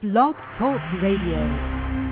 Blog Talk Radio.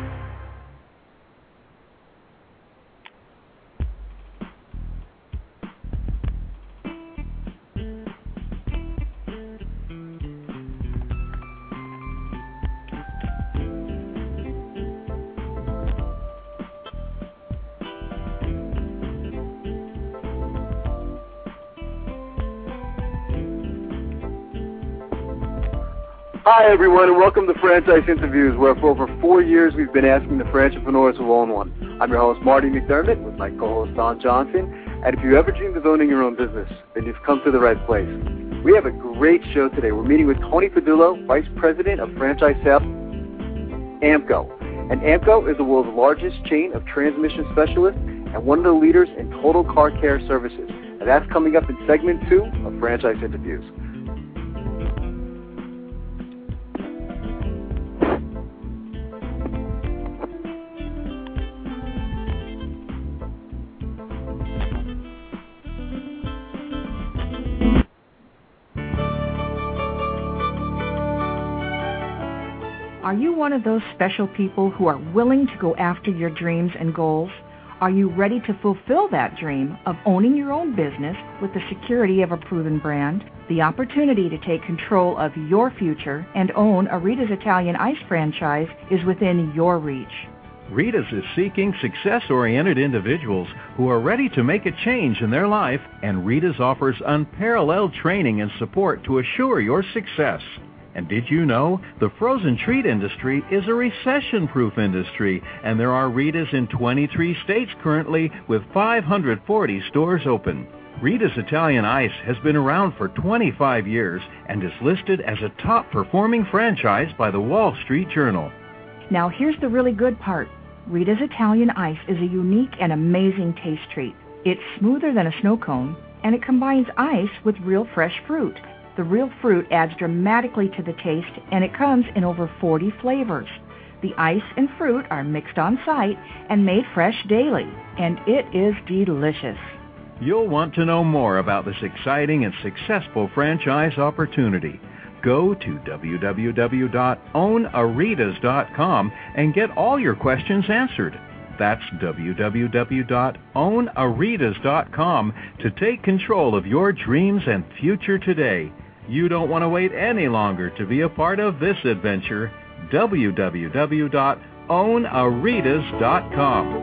Hi, everyone, and welcome to Franchise Interviews, where for over 4 years we've been asking the entrepreneurs who own one. I'm your host, Marty McDermott, with my co-host, Don Johnson. And if you ever dreamed of owning your own business, then you've come to the right place. We have a great show today. We're meeting with Tony Padullo, Vice President of Franchise Sales, AAMCO. And AAMCO is the world's largest chain of transmission specialists and one of the leaders in total car care services. And that's coming up in segment 2 of Franchise Interviews. Are you one of those special people who are willing to go after your dreams and goals? Are you ready to fulfill that dream of owning your own business with the security of a proven brand? The opportunity to take control of your future and own a Rita's Italian Ice franchise is within your reach. Rita's is seeking success-oriented individuals who are ready to make a change in their life, and Rita's offers unparalleled training and support to assure your success. And did you know the frozen treat industry is a recession-proof industry, and there are Rita's in 23 states currently with 540 stores open. Rita's Italian Ice has been around for 25 years and is listed as a top-performing franchise by the Wall Street Journal. Now here's the really good part. Rita's Italian Ice is a unique and amazing taste treat. It's smoother than a snow cone, and it combines ice with real fresh fruit. The real fruit adds dramatically to the taste, and it comes in over 40 flavors. The ice and fruit are mixed on site and made fresh daily, and it is delicious. You'll want to know more about this exciting and successful franchise opportunity. Go to www.ownaritas.com and get all your questions answered. That's www.ownaritas.com to take control of your dreams and future today. You don't want to wait any longer to be a part of this adventure. www.ownaritas.com.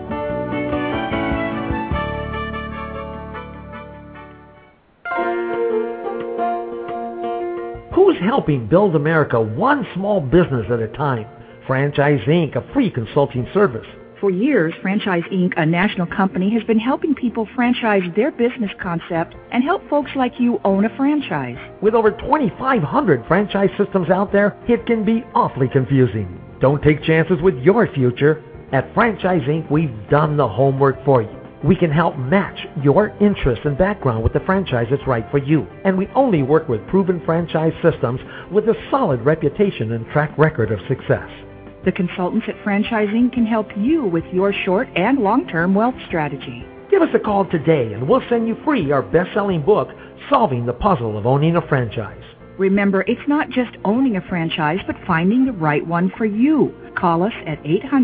Who's helping build America one small business at a time? Franchise Inc., a free consulting service. For years, Franchise Inc., a national company, has been helping people franchise their business concept and help folks like you own a franchise. With over 2,500 franchise systems out there, it can be awfully confusing. Don't take chances with your future. At Franchise Inc., we've done the homework for you. We can help match your interest and background with the franchise that's right for you. And we only work with proven franchise systems with a solid reputation and track record of success. The consultants at Franchise Inc. can help you with your short and long-term wealth strategy. Give us a call today and we'll send you free our best-selling book, Solving the Puzzle of Owning a Franchise. Remember, it's not just owning a franchise, but finding the right one for you. Call us at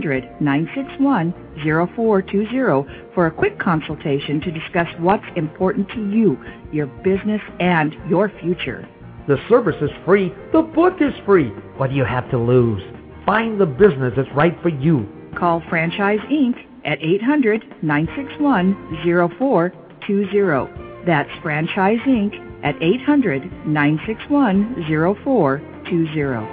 800-961-0420 for a quick consultation to discuss what's important to you, your business, and your future. The service is free. The book is free. What do you have to lose? Find the business that's right for you. Call Franchise Inc. at 800-961-0420. That's Franchise Inc. at 800-961-0420.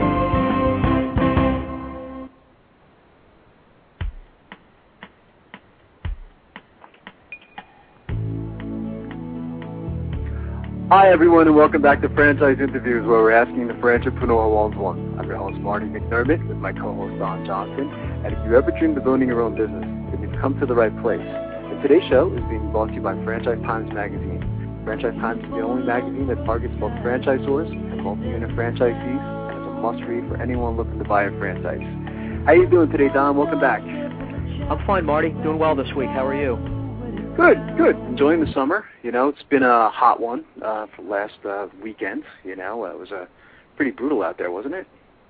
Hi, everyone, and welcome back to Franchise Interviews, where we're asking the entrepreneur who owns one. I'm your host, Marty McDermott, with my co-host, Don Johnson. And if you ever dreamed of owning your own business, then you've come to the right place. And today's show is being brought to you by Franchise Times Magazine. Franchise Times is the only magazine that targets both franchisors and multi-unit franchisees, and it's a must-read for anyone looking to buy a franchise. How you doing today, Don? Welcome back. I'm fine, Marty. Doing well this week. How are you? Good. Enjoying the summer. You know, it's been a hot one for last weekend. You know, it was pretty brutal out there, wasn't it?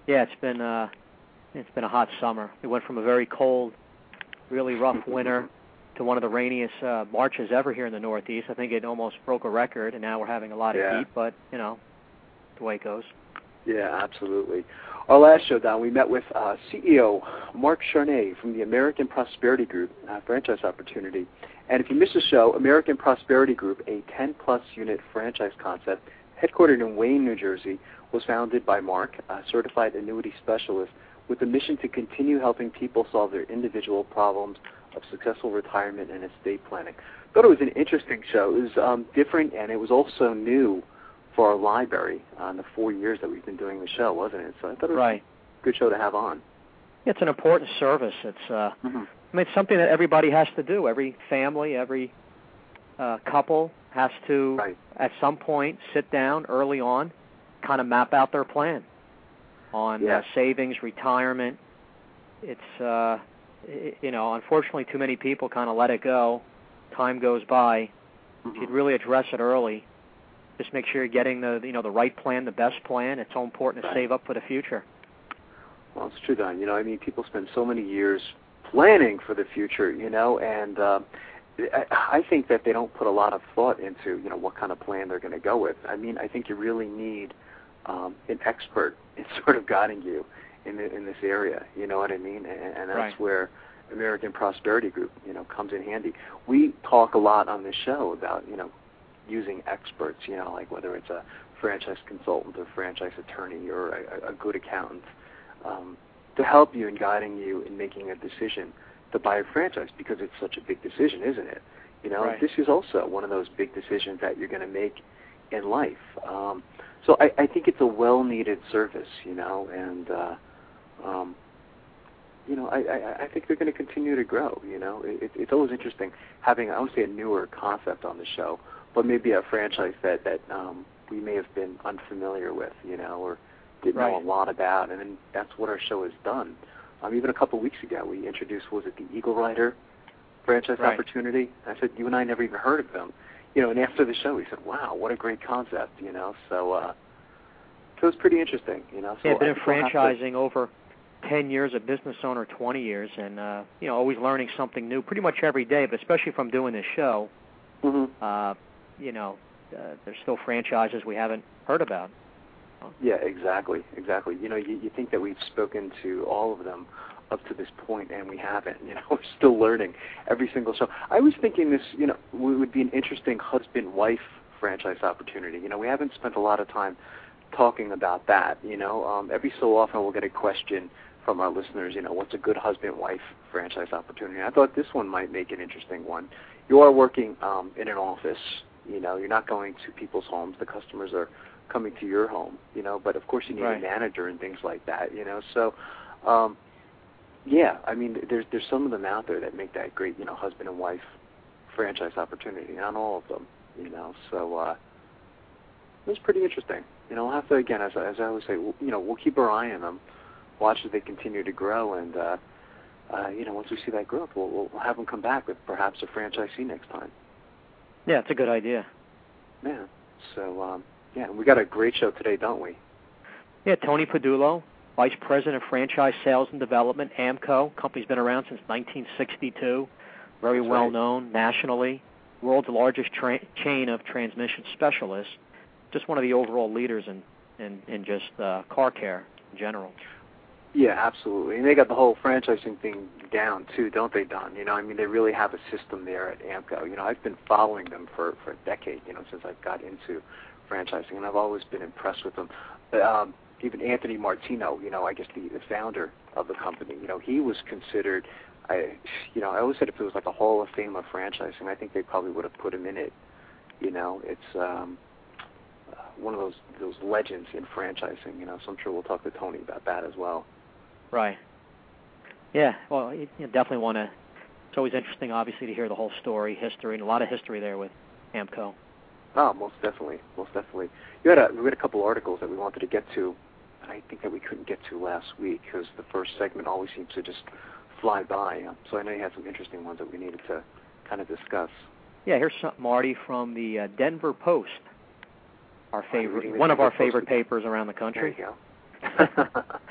Yeah, it's been a hot summer. We went from a very cold, really rough winter to one of the rainiest Marches ever here in the Northeast. I think it almost broke a record, and now we're having a lot of heat, but, the way it goes. Yeah, absolutely. Our last show, Don, we met with CEO Mark Charnay from the American Prosperity Group franchise opportunity. And if you missed the show, American Prosperity Group, a 10-plus unit franchise concept headquartered in Wayne, New Jersey, was founded by Mark, a certified annuity specialist, with a mission to continue helping people solve their individual problems of successful retirement and estate planning. I thought it was an interesting show. It was different, and it was also new for our library in the 4 years that we've been doing the show, wasn't it? So I thought it was a good show to have on. It's an important service. It's it's something that everybody has to do. Every family, every couple has to, at some point, sit down early on, kind of map out their plan on savings, retirement. It's, unfortunately, too many people kind of let it go. Time goes by. If you'd really address it early, just make sure you're getting the right plan, the best plan. It's so important to save up for the future. Well, it's true, Don. People spend so many years planning for the future, and I think that they don't put a lot of thought into, what kind of plan they're going to go with. I think you really need an expert in sort of guiding you in this area, you know what I mean? And that's where American Prosperity Group, comes in handy. We talk a lot on this show about, using experts, like whether it's a franchise consultant or franchise attorney or a good accountant, to help you in guiding you in making a decision to buy a franchise, because it's such a big decision, isn't it? This is also one of those big decisions that you're going to make in life. So I think it's a well-needed service, and I think they're going to continue to grow. It's always interesting having, I won't say a newer concept on the show, but maybe a franchise that we may have been unfamiliar with, or didn't know a lot about, and then that's what our show has done. Even a couple of weeks ago, we introduced, was it the Eagle Rider franchise opportunity? I said, you and I never even heard of them. And after the show, we said, wow, what a great concept, so it was pretty interesting, So I've been in franchising over 10 years, a business owner 20 years, and, always learning something new pretty much every day, but especially from doing this show, there's still franchises we haven't heard about. Yeah, exactly. You think that we've spoken to all of them up to this point, and we haven't. We're still learning every single show. I was thinking this, would be an interesting husband-wife franchise opportunity. We haven't spent a lot of time talking about that. Every so often we'll get a question from our listeners, what's a good husband-wife franchise opportunity? I thought this one might make an interesting one. You are working in an office. You're not going to people's homes. The customers are coming to your home, but of course you need a manager and things like that, So, there's some of them out there that make that great, husband and wife franchise opportunity. Not all of them, So it was pretty interesting. We'll have to, again, as I always say, we'll keep our eye on them, watch as they continue to grow, and once we see that growth, we'll have them come back with perhaps a franchisee next time. Yeah, it's a good idea. Yeah. So. Yeah, we got a great show today, don't we? Yeah, Tony Padullo, Vice President of Franchise Sales and Development, AMCO. Company's been around since 1962. Very well known nationally. World's largest chain of transmission specialists. Just one of the overall leaders in just car care in general. Yeah, absolutely. And they got the whole franchising thing down, too, don't they, Don? They really have a system there at AMCO. I've been following them for a decade, since I got into franchising, and I've always been impressed with them. Even Anthony Martino, I guess the founder of the company, he was considered, I always said if it was like a Hall of Fame of franchising, I think they probably would have put him in it. It's one of those legends in franchising, so I'm sure we'll talk to Tony about that as well. Right. Yeah, well, you definitely want to, it's always interesting, obviously, to hear the whole story, history, and a lot of history there with AMCO. Oh, most definitely. We had a couple articles that we wanted to get to, and I think that we couldn't get to last week because the first segment always seems to just fly by. So I know you had some interesting ones that we needed to kind of discuss. Yeah, here's something, Marty, from the Denver Post, our favorite, one of our favorite papers around the country. There you go.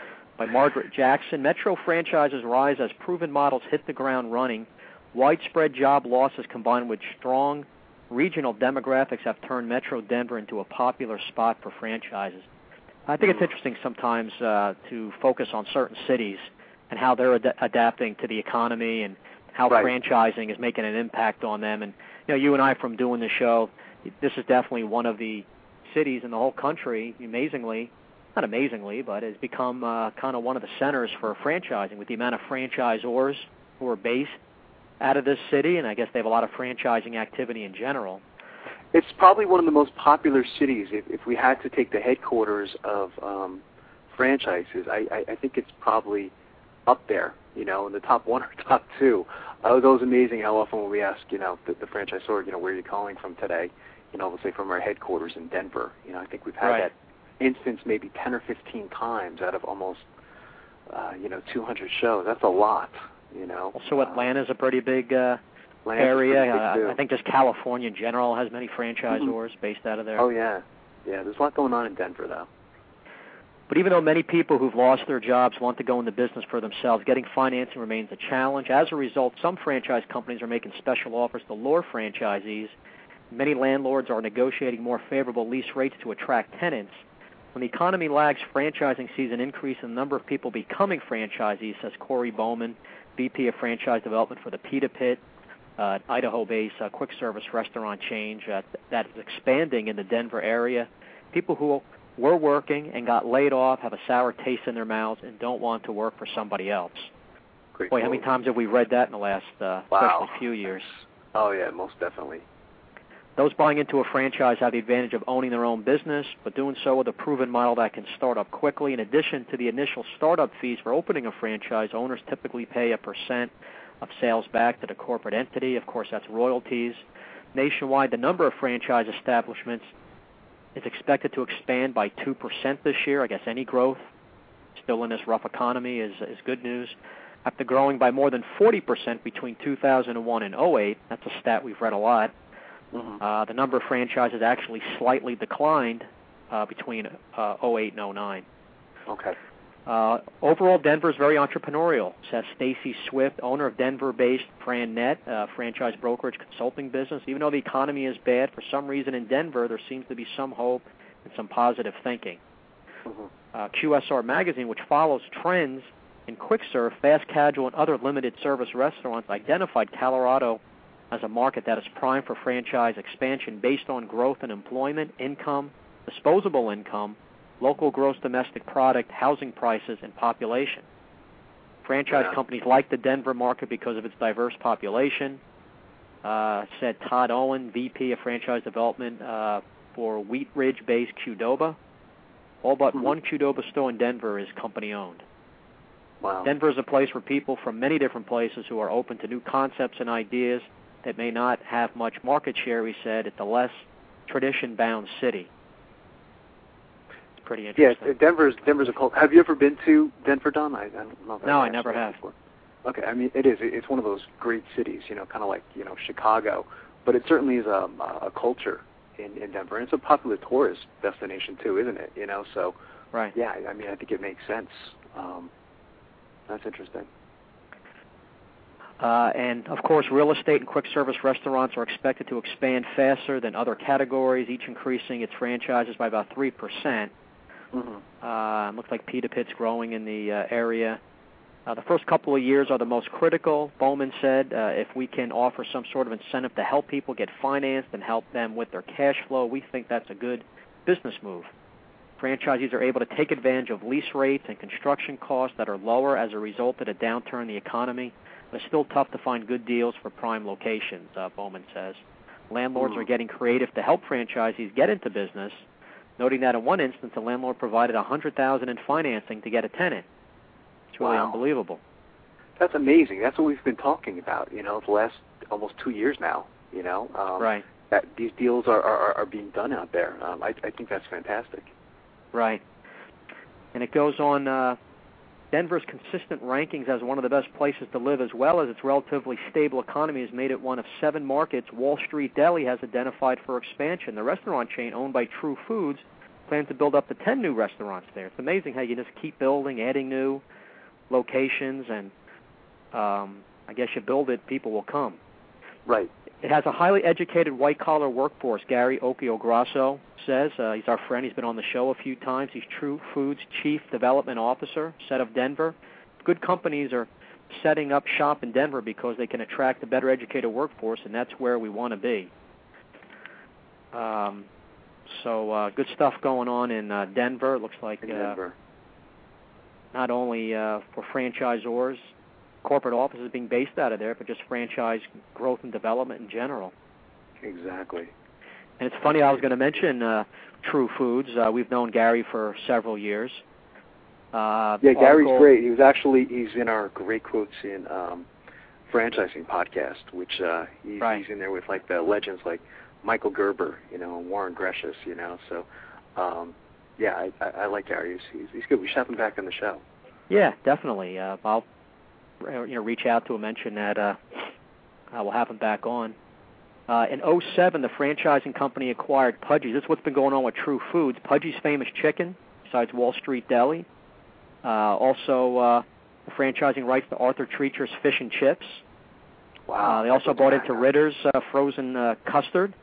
Margaret Jackson. Metro franchises rise as proven models hit the ground running. Widespread job losses combined with strong regional demographics have turned Metro Denver into a popular spot for franchises. I think it's interesting sometimes to focus on certain cities and how they're adapting to the economy and how franchising is making an impact on them. And you and I, from doing the show, this is definitely one of the cities in the whole country, not amazingly, but has become kind of one of the centers for franchising with the amount of franchisors who are based out of this city, and I guess they have a lot of franchising activity in general. It's probably one of the most popular cities. If we had to take the headquarters of franchises, I think it's probably up there, in the top one or top two. It was always amazing how often when we ask, the franchisor, where are you calling from today? We'll say from our headquarters in Denver. I think we've had that instance maybe 10 or 15 times out of almost, 200 shows. That's a lot, Also, Atlanta's a pretty big area. I think just California in general has many franchisors based out of there. Oh, yeah. Yeah, there's a lot going on in Denver, though. But even though many people who've lost their jobs want to go into business for themselves, getting financing remains a challenge. As a result, some franchise companies are making special offers to lure franchisees. Many landlords are negotiating more favorable lease rates to attract tenants. When the economy lags, franchising sees an increase in the number of people becoming franchisees, says Corey Bowman, VP of Franchise Development for the Pita Pit, Idaho-based quick-service restaurant chain that is expanding in the Denver area. People who were working and got laid off have a sour taste in their mouths and don't want to work for somebody else. Boy, how many times have we read that in the last especially few years? Oh, yeah, most definitely. Those buying into a franchise have the advantage of owning their own business, but doing so with a proven model that can start up quickly. In addition to the initial startup fees for opening a franchise, owners typically pay a % of sales back to the corporate entity. Of course, that's royalties. Nationwide, the number of franchise establishments is expected to expand by 2% this year. I guess any growth still in this rough economy is good news. After growing by more than 40% between 2001 and 2008, that's a stat we've read a lot, the number of franchises actually slightly declined between 2008 and 2009. Okay. Overall, Denver is very entrepreneurial, says Stacy Swift, owner of Denver-based FranNet, franchise brokerage consulting business. Even though the economy is bad, for some reason in Denver there seems to be some hope and some positive thinking. QSR Magazine, which follows trends in quick serve, fast casual, and other limited service restaurants, identified Colorado as a market that is primed for franchise expansion based on growth in employment, income, disposable income, local gross domestic product, housing prices, and population. Franchise companies like the Denver market because of its diverse population, said Todd Owen, VP of Franchise Development for Wheat Ridge-based Qdoba. All but one Qdoba store in Denver is company-owned. Wow. Denver is a place for people from many different places who are open to new concepts and ideas that may not have much market share, he said. It's a less tradition-bound city. It's pretty interesting. Yeah, Denver's a cult. Have you ever been to Denver, Don? I don't know if No, I never have. Before. Okay, I mean, it's one of those great cities, kind of like, Chicago. But it certainly is a culture in Denver. And it's a popular tourist destination, too, isn't it? So, right. Yeah, I mean, I think it makes sense. That's interesting. And, of course, real estate and quick-service restaurants are expected to expand faster than other categories, each increasing its franchises by about 3%. Looks like Pita Pit's growing in the area. The first couple of years are the most critical, Bowman said. If we can offer some sort of incentive to help people get financed and help them with their cash flow, we think that's a good business move. Franchisees are able to take advantage of lease rates and construction costs that are lower as a result of the downturn in the economy. But it's still tough to find good deals for prime locations, Bowman says. Landlords are getting creative to help franchisees get into business, noting that in one instance, a landlord provided $100,000 in financing to get a tenant. It's really unbelievable. That's amazing. That's what we've been talking about, the last almost 2 years now, right. That these deals are being done out there. I think that's fantastic. Right. And it goes on, Denver's consistent rankings as one of the best places to live, as well as its relatively stable economy, has made it one of 7 markets Wall Street Deli has identified for expansion. The restaurant chain, owned by True Foods, plans to build up to 10 new restaurants there. It's amazing how you just keep building, adding new locations, and I guess you build it, people will come. Right. It has a highly educated white-collar workforce, Gary Occhiograsso says. He's our friend. He's been on the show a few times. He's True Foods Chief Development Officer, out of Denver. Good companies are setting up shop in Denver because they can attract a better educated workforce, and that's where we want to be. So good stuff going on in Denver. It looks like Denver. Not only for franchisors, corporate offices being based out of there, but just franchise growth and development in general. Exactly. And it's funny, I was going to mention True Foods. We've known Gary for several years. Gary's great. He's in our Great Quotes in Franchising podcast, which he's in there with like the legends like Michael Gerber, and Warren Greshus, So, I like Gary. He's good. We should have him back on the show. Yeah, definitely. I'll reach out to him, mention that we'll have him back on. In 2007, the franchising company acquired Pudgy's. That's what's been going on with True Foods. Pudgy's Famous Chicken, besides Wall Street Deli. Also, the franchising rights to Arthur Treacher's Fish and Chips. Wow. They also bought into Ritter's frozen custard.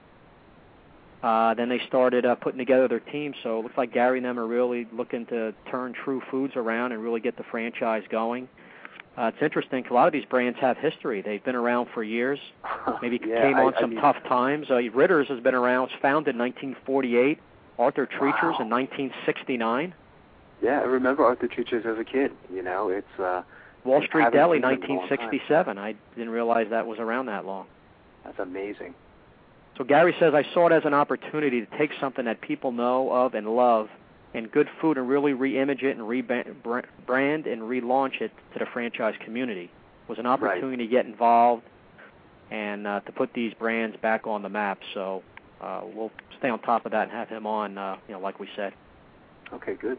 Then they started putting together their team. So it looks like Gary and them are really looking to turn True Foods around and really get the franchise going. It's interesting because a lot of these brands have history. They've been around for years. Maybe came on some tough times. Ritter's has been around. It was founded in 1948. Arthur Treacher's in 1969. Yeah, I remember Arthur Treacher's as a kid. It's Wall Street Deli, 1967. I didn't realize that was around that long. That's amazing. So Gary says, I saw it as an opportunity to take something that people know of and love and good food and really re-image it and rebrand and relaunch it to the franchise community. It was an opportunity to get involved and to put these brands back on the map. So we'll stay on top of that and have him on, like we said. Okay, good.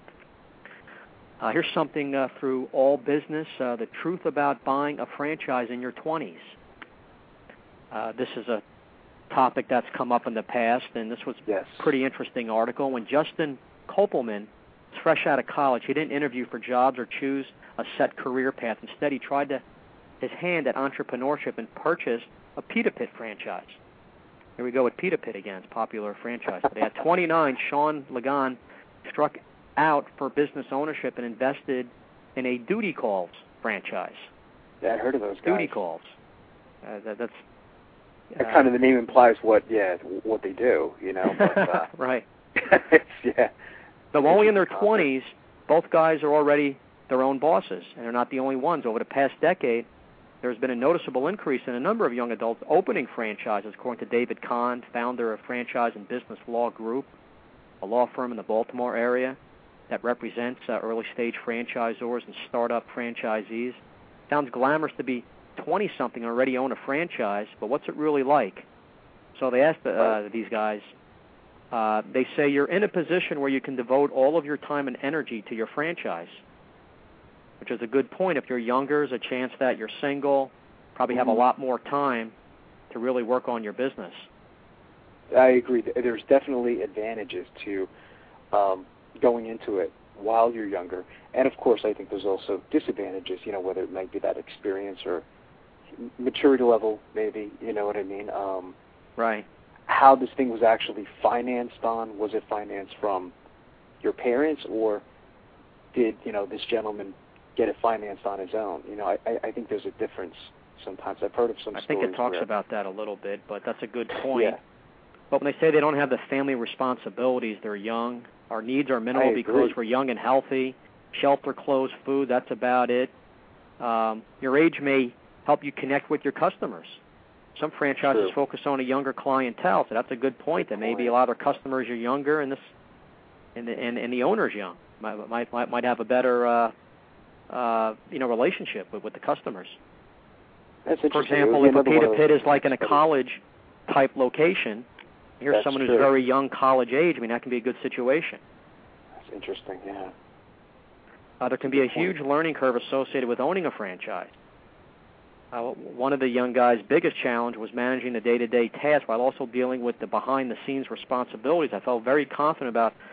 Here's something through All Business, the truth about buying a franchise in your 20s. This is a topic that's come up in the past, and this was a pretty interesting article. When Justin Kopelman was fresh out of college, he didn't interview for jobs or choose a set career path. Instead, he tried his hand at entrepreneurship and purchased a Pita Pit franchise. Here we go with Pita Pit again. It's a popular franchise. But at 29, Sean Ligon struck out for business ownership and invested in a Duty Calls franchise. Yeah, I heard of those guys. Duty Calls. That's kind of the name implies what they do, But, right. Yeah. Though only in their 20s, both guys are already their own bosses, and they're not the only ones. Over the past decade, there's been a noticeable increase in a number of young adults opening franchises, according to David Kahn, founder of Franchise and Business Law Group, a law firm in the Baltimore area that represents early-stage franchisors and startup franchisees. Sounds glamorous to be 20-something and already own a franchise, but what's it really like? So they asked these guys, they say you're in a position where you can devote all of your time and energy to your franchise, which is a good point. If you're younger, there's a chance that you're single, probably have a lot more time to really work on your business. I agree. There's definitely advantages to going into it while you're younger. And, of course, I think there's also disadvantages, whether it might be that experience or maturity level, maybe, you know what I mean? Right. How this thing was actually financed on. Was it financed from your parents, or did, this gentleman get it financed on his own? I think there's a difference sometimes. I've heard of some stories. I think it talks about that a little bit, but that's a good point. Yeah. But when they say they don't have the family responsibilities, they're young. Our needs are minimal because we're young and healthy. Shelter, clothes, food, that's about it. Your age may help you connect with your customers. Some franchises focus on a younger clientele, so that's a good point. That maybe a lot of their customers are younger, and the owner's young. Might have a better relationship with the customers. That's For example, if a Pita Pit is like in a college-type location, here's someone who's very young, college age, that can be a good situation. That's interesting, yeah. There can be a huge learning curve associated with owning a franchise. One of the young guy's biggest challenge was managing the day-to-day tasks while also dealing with the behind-the-scenes responsibilities. I felt very confident about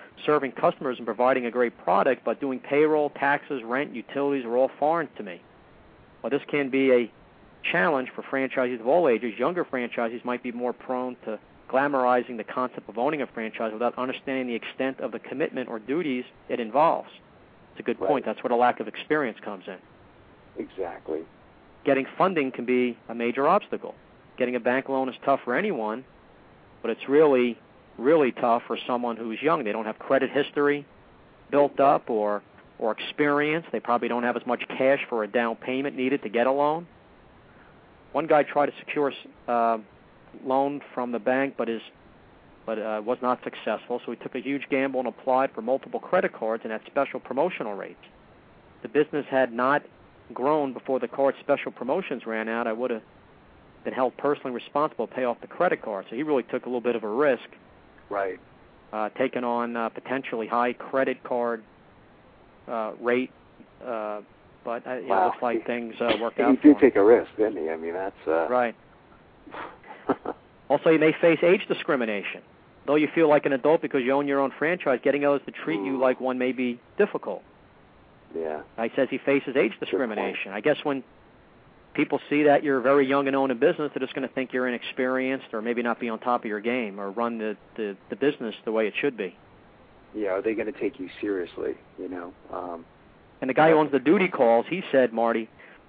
serving customers and providing a great product, but doing payroll, taxes, rent, utilities are all foreign to me. Well, this can be a challenge for franchisees of all ages. Younger franchisees might be more prone to glamorizing the concept of owning a franchise without understanding the extent of the commitment or duties it involves. It's a good point. That's where the lack of experience comes in. Exactly. Getting funding can be a major obstacle. Getting a bank loan is tough for anyone, but it's really, really tough for someone who's young. They don't have credit history built up or experience. They probably don't have as much cash for a down payment needed to get a loan. One guy tried to secure a loan from the bank, but was not successful, so he took a huge gamble and applied for multiple credit cards and had special promotional rates. The business had not grown before the card's special promotions ran out. I would have been held personally responsible to pay off the credit card. So he really took a little bit of a risk, taking on potentially high credit card rate, but it looks like things worked out for him. He did take a risk, didn't he? I mean, that's... Right. Also, you may face age discrimination. Though you feel like an adult because you own your own franchise, getting others to treat you like one may be difficult. Yeah. He says he faces age discrimination. I guess when people see that you're very young and own a business, they're just going to think you're inexperienced or maybe not be on top of your game or run the business the way it should be. Yeah, are they going to take you seriously, you know? And the guy who owns the duty calls, he said, Marty,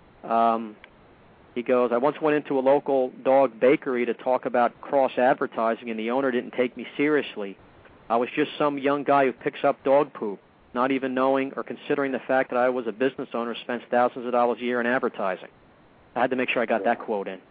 he goes, I once went into a local dog bakery to talk about cross-advertising, and the owner didn't take me seriously. I was just some young guy who picks up dog poop, not even knowing or considering the fact that I was a business owner who spends thousands of dollars a year in advertising. I had to make sure I got that quote in.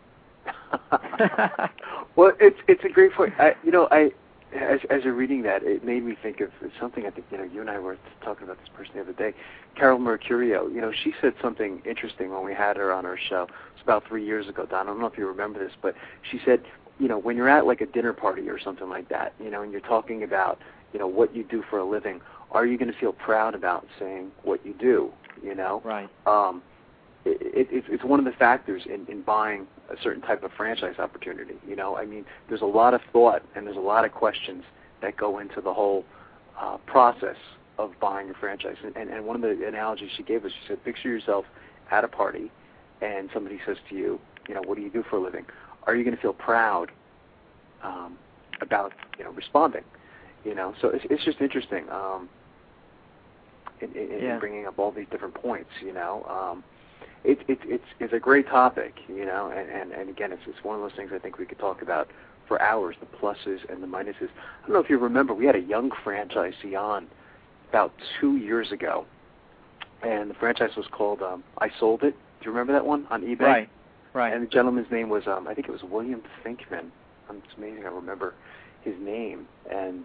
Well, it's a great point. As you're reading that, it made me think of something. I think you and I were talking about this person the other day, Carol Mercurio. She said something interesting when we had her on our show. It's about 3 years ago, Don. I don't know if you remember this, but she said, when you're at like a dinner party or something like that, and you're talking about, what you do for a living, are you going to feel proud about saying what you do? Right. It's one of the factors in buying a certain type of franchise opportunity. I mean, there's a lot of thought and there's a lot of questions that go into the whole process of buying a franchise. And one of the analogies she gave us, she said, picture yourself at a party and somebody says to you, what do you do for a living? Are you going to feel proud about responding? So it's just interesting in bringing up all these different points. It's a great topic, and again, it's one of those things I think we could talk about for hours, the pluses and the minuses. I don't know if you remember, we had a young franchisee on about 2 years ago, and the franchise was called I Sold It. Do you remember that one on eBay? Right. And the gentleman's name was, I think it was William Finkman. It's amazing I remember his name. And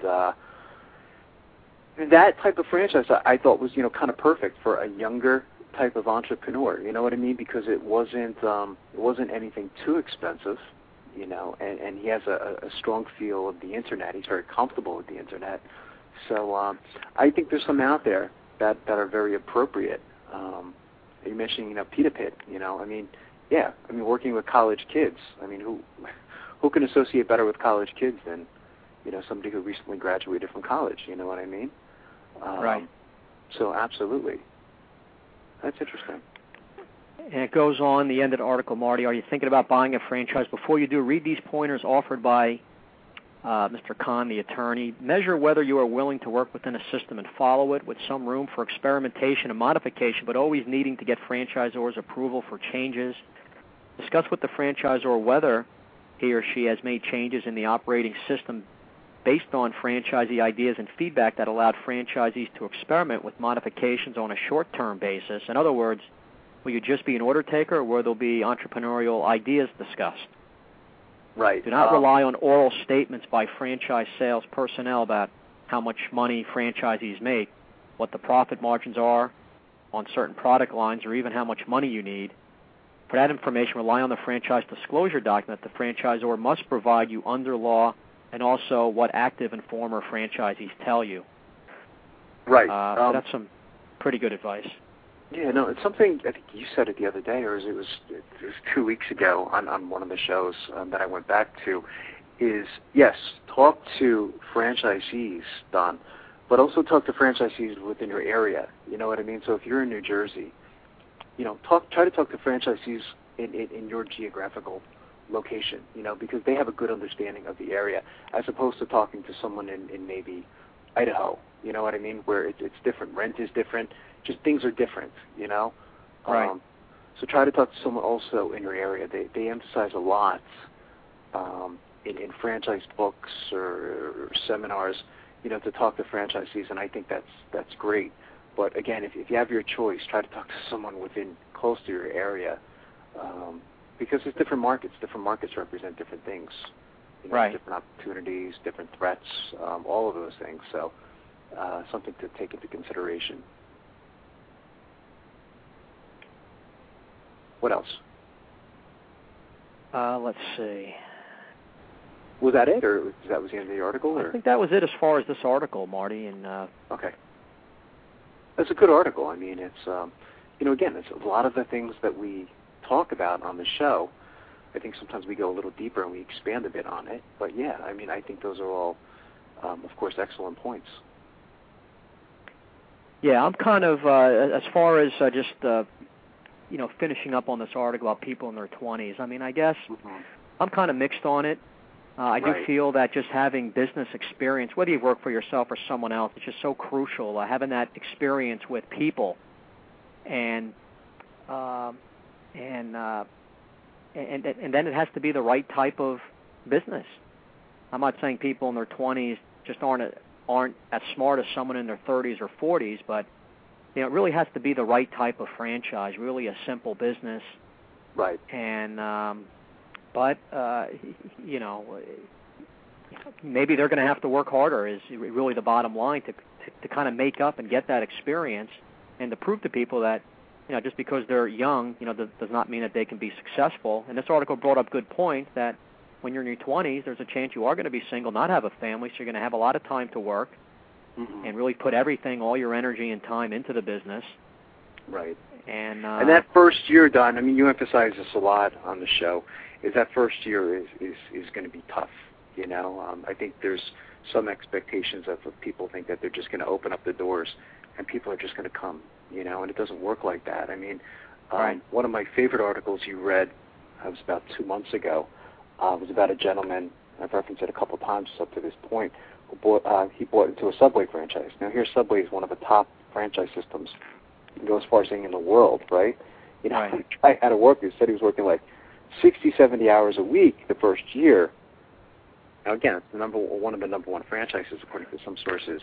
that type of franchise I thought was, kind of perfect for a younger type of entrepreneur, you know what I mean? Because it wasn't anything too expensive, and he has a strong feel of the internet. He's very comfortable with the internet. So I think there's some out there that are very appropriate. You mentioned, Pita Pit, working with college kids. I mean, who can associate better with college kids than, somebody who recently graduated from college, you know what I mean? Right. So absolutely. That's interesting. And it goes on, the end of the article, Marty, are you thinking about buying a franchise? Before you do, read these pointers offered by Mr. Kahn, the attorney. Measure whether you are willing to work within a system and follow it with some room for experimentation and modification, but always needing to get franchisors' approval for changes. Discuss with the franchisor whether he or she has made changes in the operating system based on franchisee ideas and feedback that allowed franchisees to experiment with modifications on a short-term basis. In other words, will you just be an order taker, or will there be entrepreneurial ideas discussed? Right. Do not rely on oral statements by franchise sales personnel about how much money franchisees make, what the profit margins are on certain product lines, or even how much money you need. For that information, rely on the franchise disclosure document the franchisor must provide you under law, and also what active and former franchisees tell you. Right. So that's some pretty good advice. Yeah, no, it's something, I think you said it the other day, or it was 2 weeks ago on one of the shows that I went back to. is, yes, talk to franchisees, Don, but also talk to franchisees within your area. You know what I mean? So if you're in New Jersey, try to talk to franchisees in your geographical location, because they have a good understanding of the area, as opposed to talking to someone in maybe Idaho, you know what I mean, where it's different. Rent is different. Just things are different, Right. So try to talk to someone also in your area. They emphasize a lot in franchise books or seminars, to talk to franchisees, and I think that's great. But again, if you have your choice, try to talk to someone close to your area, because it's different markets. Different markets represent different things, right. Different opportunities, different threats, all of those things. So something to take into consideration. What else? Let's see. Was that it, or was that the end of the article? Or? I think that was it as far as this article, Marty. And okay, that's a good article. I mean, it's again, it's a lot of the things that we talk about on the show. I think sometimes we go a little deeper and we expand a bit on it. But yeah, I mean, I think those are all, of course, excellent points. Yeah, I'm kind of as far as just finishing up on this article about people in their 20s. I mean, I guess I'm kind of mixed on it. I do feel that just having business experience, whether you work for yourself or someone else, it's just so crucial. Having that experience with people, and then it has to be the right type of business. I'm not saying people in their 20s just aren't as smart as someone in their 30s or 40s, but it really has to be the right type of franchise, really a simple business. Right. And but maybe they're going to have to work harder is really the bottom line to kind of make up and get that experience and to prove to people that, just because they're young, does not mean that they can be successful. And this article brought up good point that when you're in your 20s, there's a chance you are going to be single, not have a family, so you're going to have a lot of time to work and really put everything, all your energy and time into the business. Right. And that first year, Don, I mean, you emphasize this a lot on the show, is that first year is going to be tough, I think there's some expectations of people think that they're just going to open up the doors and people are just going to come, and it doesn't work like that. I mean, one of my favorite articles you read, was about 2 months ago, was about a gentleman, I've referenced it a couple times up to this point, who bought into a Subway franchise. Now here Subway is one of the top franchise systems, you can go as far as saying in the world, right? The guy had a worker who said he was working like 60, 70 hours a week the first year. Now again, it's one of the number one franchises according to some sources,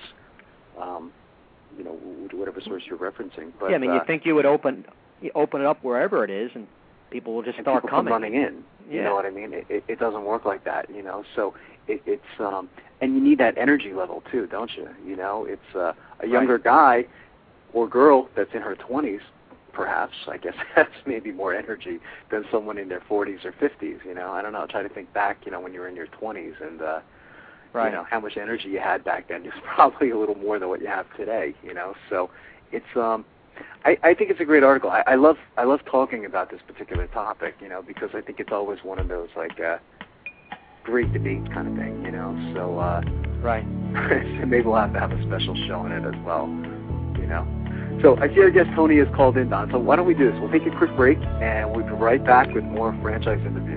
whatever source you're referencing. But, yeah, I mean, you think you would open it up wherever it is, and people will just start coming. Running in. You know what I mean? It doesn't work like that. So it's and you need that energy level too, don't you? It's a younger guy or girl that's in her 20s. Perhaps, I guess that's maybe more energy than someone in their 40s or 50s, I don't know, try to think back, when you were in your 20s and, how much energy you had back then is probably a little more than what you have today, so it's, I think it's a great article. I love talking about this particular topic, because I think it's always one of those, great debate kind of thing, so, right. So maybe we'll have to have a special show on it as well, So I see our guest Tony has called in, Don. So why don't we do this? We'll take a quick break, and we'll be right back with more franchise interviews.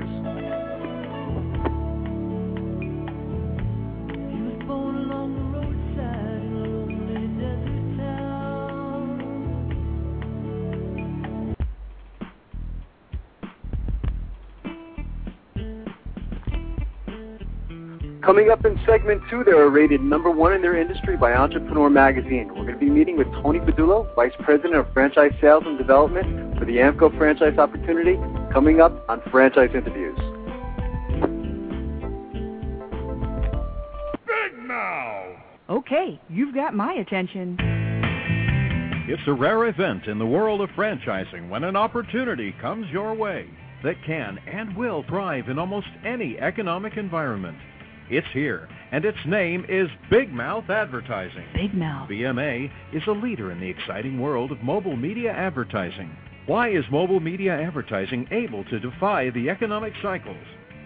Coming up in segment 2, they are rated number 1 in their industry by Entrepreneur Magazine. We're going to be meeting with Tony Padullo, Vice President of Franchise Sales and Development for the AMCO Franchise Opportunity, coming up on Franchise Interviews. Big now! Okay, you've got my attention. It's a rare event in the world of franchising when an opportunity comes your way that can and will thrive in almost any economic environment. It's here, and its name is Big Mouth Advertising. Big Mouth. BMA is a leader in the exciting world of mobile media advertising. Why is mobile media advertising able to defy the economic cycles?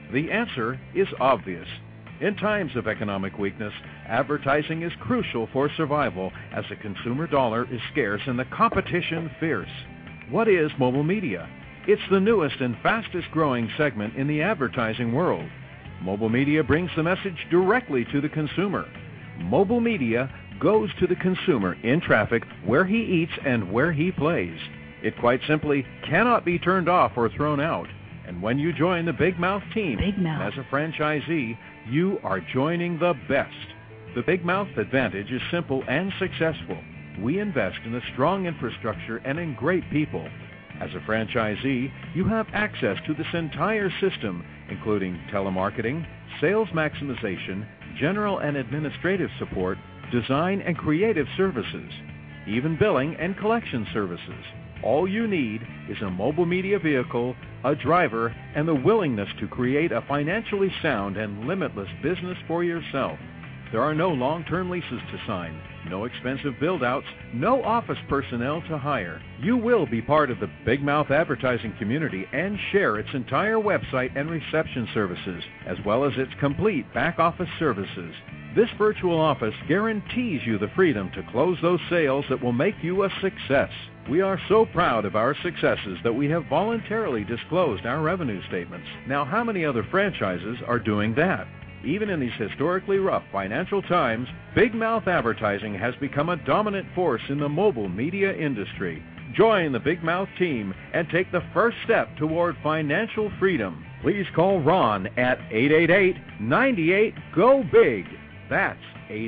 The answer is obvious. In times of economic weakness, advertising is crucial for survival as the consumer dollar is scarce and the competition fierce. What is mobile media? It's the newest and fastest growing segment in the advertising world. Mobile media brings the message directly to the consumer. Mobile media goes to the consumer in traffic where he eats and where he plays. It quite simply cannot be turned off or thrown out. And when you join the Big Mouth team as a franchisee, you are joining the best. The Big Mouth advantage is simple and successful. We invest in a strong infrastructure and in great people. As a franchisee, you have access to this entire system, including telemarketing, sales maximization, general and administrative support, design and creative services, even billing and collection services. All you need is a mobile media vehicle, a driver, and the willingness to create a financially sound and limitless business for yourself. There are no long-term leases to sign, no expensive build-outs, no office personnel to hire. You will be part of the Big Mouth advertising community and share its entire website and reception services, as well as its complete back-office services. This virtual office guarantees you the freedom to close those sales that will make you a success. We are so proud of our successes that we have voluntarily disclosed our revenue statements. Now, how many other franchises are doing that? Even in these historically rough financial times, Big Mouth Advertising has become a dominant force in the mobile media industry. Join the Big Mouth team and take the first step toward financial freedom. Please call Ron at 888-98-GO-BIG. That's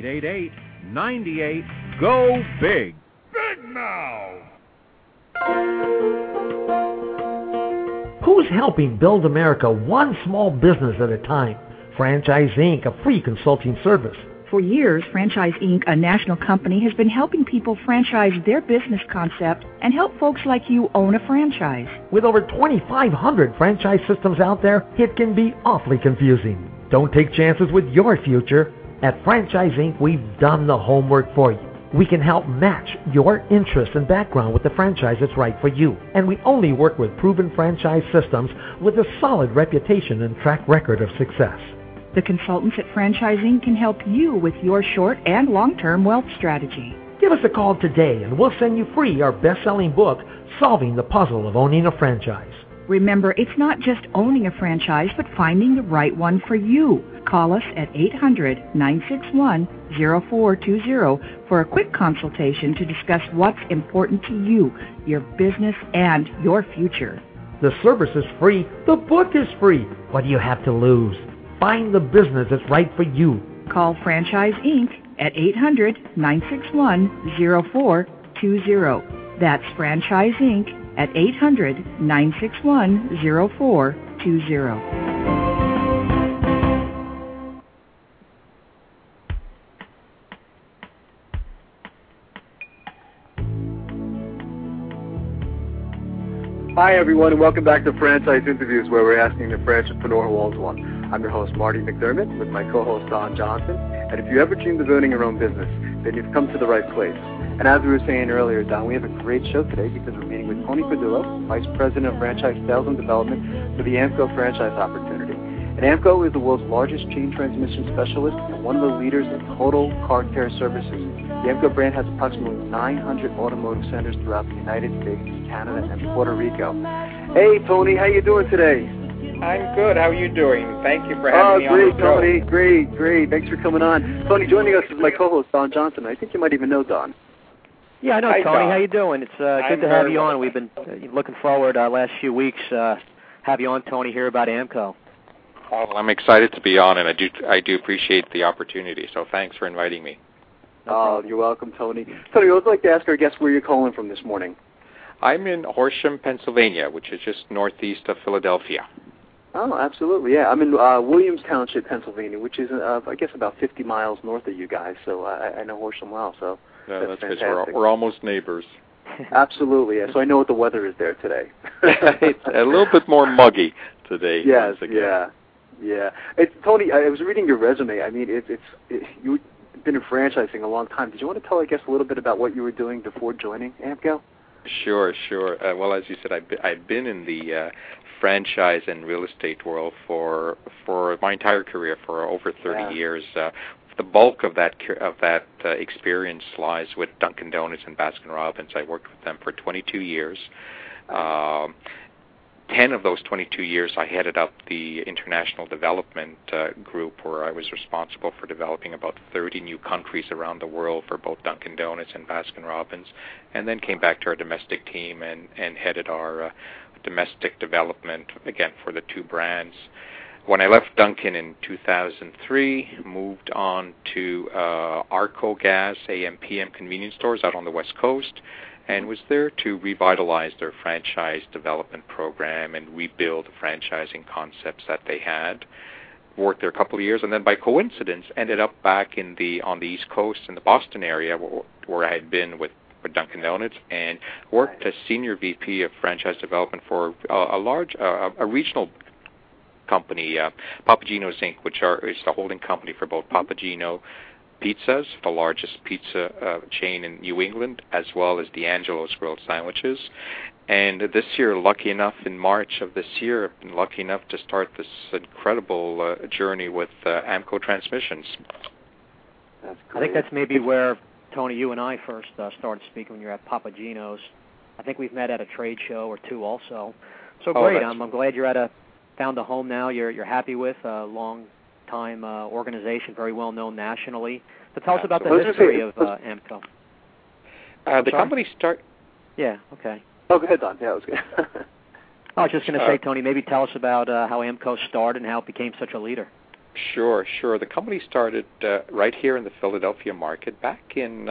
888-98-GO-BIG. Big Mouth! Who's helping build America one small business at a time? Franchise Inc., a free consulting service. For years, Franchise Inc., a national company, has been helping people franchise their business concept and help folks like you own a franchise. With over 2,500 franchise systems out there, it can be awfully confusing. Don't take chances with your future. At Franchise Inc., we've done the homework for you. We can help match your interest and background with the franchise that's right for you. And we only work with proven franchise systems with a solid reputation and track record of success. The consultants at Franchise Inc. can help you with your short and long-term wealth strategy. Give us a call today and we'll send you free our best-selling book, Solving the Puzzle of Owning a Franchise. Remember, it's not just owning a franchise, but finding the right one for you. Call us at 800-961-0420 for a quick consultation to discuss what's important to you, your business, and your future. The service is free. The book is free. What do you have to lose? Find the business that's right for you. Call Franchise Inc. at 800-961-0420. That's Franchise Inc. at 800-961-0420. Hi, everyone, and welcome back to Franchise Interviews, where we're asking the franchipreneur who owns one. I'm your host, Marty McDermott, with my co-host, Don Johnson. And if you ever dreamed of owning your own business, then you've come to the right place. And as we were saying earlier, Don, we have a great show today because we're meeting with Tony Padullo, Vice President of Franchise Sales and Development for the AAMCO franchise opportunity. And AAMCO is the world's largest chain transmission specialist and one of the leaders in total car care services. The AAMCO brand has approximately 900 automotive centers throughout the United States, Canada, and Puerto Rico. Hey, Tony, how you doing today? I'm good. How are you doing? Thank you for having me on the show. Tony. Great. Thanks for coming on. Tony, joining us is my co-host, Don Johnson. I think you might even know Don. Yeah, I know, Hi, Tony. Don. How you doing? It's good to have you on. We've been looking forward last few weeks have you on, Tony, here about AAMCO. Well, I'm excited to be on, and I do appreciate the opportunity, so thanks for inviting me. You're welcome, Tony. Tony, I would like to ask our guest where you're calling from this morning. I'm in Horsham, Pennsylvania, which is just northeast of Philadelphia. Oh, absolutely, yeah. I'm in Williams Township, Pennsylvania, which is, I guess, about 50 miles north of you guys, so I know Horsham well, so that's fantastic. We're almost neighbors. Absolutely, yeah. So I know what the weather is there today. It's a little bit more muggy today. Yes, yeah. Tony, I was reading your resume. I mean, you've been in franchising a long time. Did you want to tell, I guess, a little bit about what you were doing before joining AAMCO? Sure. Well, as you said, I've been in the franchise and real estate world for my entire career, for over 30 years. The bulk of that experience lies with Dunkin' Donuts and Baskin-Robbins. I worked with them for 22 years. 10 of those 22 years, I headed up the international development group, where I was responsible for developing about 30 new countries around the world for both Dunkin' Donuts and Baskin-Robbins, and then came back to our domestic team and headed our domestic development, again, for the two brands. When I left Dunkin' in 2003, moved on to Arco Gas, AM/PM convenience stores out on the West Coast, and was there to revitalize their franchise development program and rebuild the franchising concepts that they had. Worked there a couple of years, and then by coincidence ended up back on the East Coast in the Boston area, where I had been with Dunkin' Donuts, and worked as senior VP of franchise development for a regional company, Papagino's Inc., which is the holding company for both Papagino Pizzas, the largest pizza chain in New England, as well as D'Angelo's Grilled Sandwiches. And this year, lucky enough, in March of this year, I've been lucky enough to start this incredible journey with AMCO Transmissions. That's great. I think that's maybe where, Tony, you and I first started speaking when you were at Papagino's. I think we've met at a trade show or two also. So great. I'm glad you're found a home now you're happy with, a long-time organization, very well known nationally. So tell us about the history of AMCO. The company Yeah, okay. Oh, go ahead, Don. Yeah, it was good. I was just going to say, Tony, maybe tell us about how AMCO started and how it became such a leader. Sure. The company started right here in the Philadelphia market back in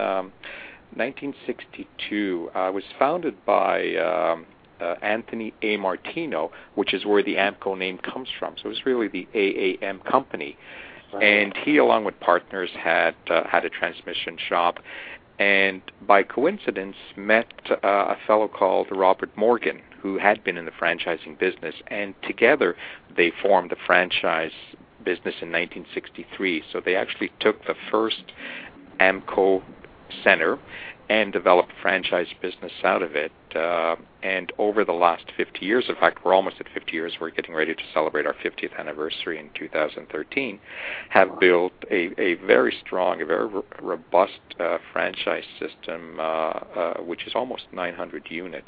1962. It was founded by Anthony A. Martino, which is where the AMCO name comes from. So it was really the AAM company. Right. And he, along with partners, had a transmission shop, and by coincidence met a fellow called Robert Morgan, who had been in the franchising business, and together they formed the franchise business in 1963. So they actually took the first AMCO center and developed a franchise business out of it. And over the last 50 years, in fact, we're almost at 50 years, we're getting ready to celebrate our 50th anniversary in 2013, have built a very strong, a very robust franchise system, which is almost 900 units.